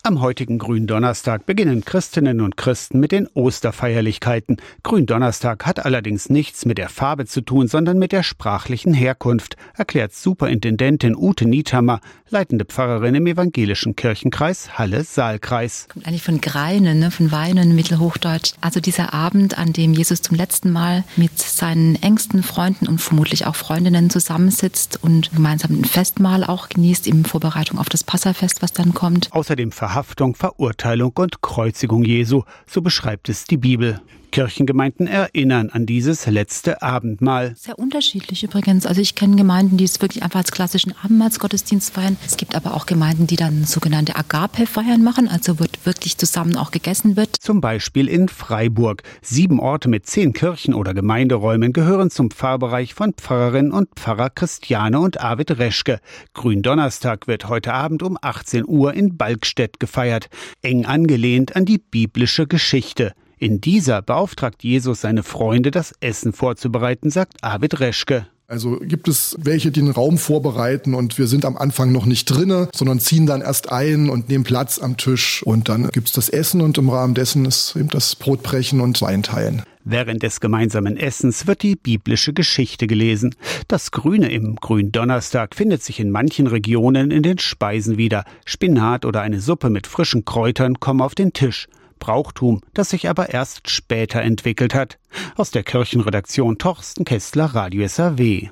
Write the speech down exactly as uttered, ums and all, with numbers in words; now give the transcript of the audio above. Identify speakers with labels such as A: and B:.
A: Am heutigen Gründonnerstag beginnen Christinnen und Christen mit den Osterfeierlichkeiten. Gründonnerstag hat allerdings nichts mit der Farbe zu tun, sondern mit der sprachlichen Herkunft, erklärt Superintendentin Ute Niethammer, leitende Pfarrerin im evangelischen Kirchenkreis Halle-Saalkreis.
B: Kommt eigentlich von Greinen, ne, von Weinen, Mittelhochdeutsch. Also dieser Abend, an dem Jesus zum letzten Mal mit seinen engsten Freunden und vermutlich auch Freundinnen zusammensitzt und gemeinsam ein Festmahl auch genießt in Vorbereitung auf das Passafest, was dann kommt.
A: Außerdem Verhaftung, Verurteilung und Kreuzigung Jesu, so beschreibt es die Bibel. Kirchengemeinden erinnern an dieses letzte Abendmahl.
B: Sehr unterschiedlich übrigens. Also ich kenne Gemeinden, die es wirklich einfach als klassischen Abendmahlsgottesdienst feiern. Es gibt aber auch Gemeinden, die dann sogenannte Agape-Feiern machen, also wird wirklich zusammen auch gegessen wird.
A: Zum Beispiel in Freiburg. Sieben Orte mit zehn Kirchen oder Gemeinderäumen gehören zum Pfarrbereich von Pfarrerin und Pfarrer Christiane und Arvid Reschke. Gründonnerstag wird heute Abend um achtzehn Uhr in Balkstedt gefeiert, eng angelehnt an die biblische Geschichte. In dieser beauftragt Jesus seine Freunde, das Essen vorzubereiten, sagt Arvid Reschke.
C: Also gibt es welche, die den Raum vorbereiten und wir sind am Anfang noch nicht drinne, sondern ziehen dann erst ein und nehmen Platz am Tisch und dann gibt's das Essen und im Rahmen dessen ist eben das Brotbrechen und Weinteilen.
A: Während des gemeinsamen Essens wird die biblische Geschichte gelesen. Das Grüne im Gründonnerstag findet sich in manchen Regionen in den Speisen wieder. Spinat oder eine Suppe mit frischen Kräutern kommen auf den Tisch. Brauchtum, das sich aber erst später entwickelt hat. Aus der Kirchenredaktion Torsten Kessler, Radio S R W.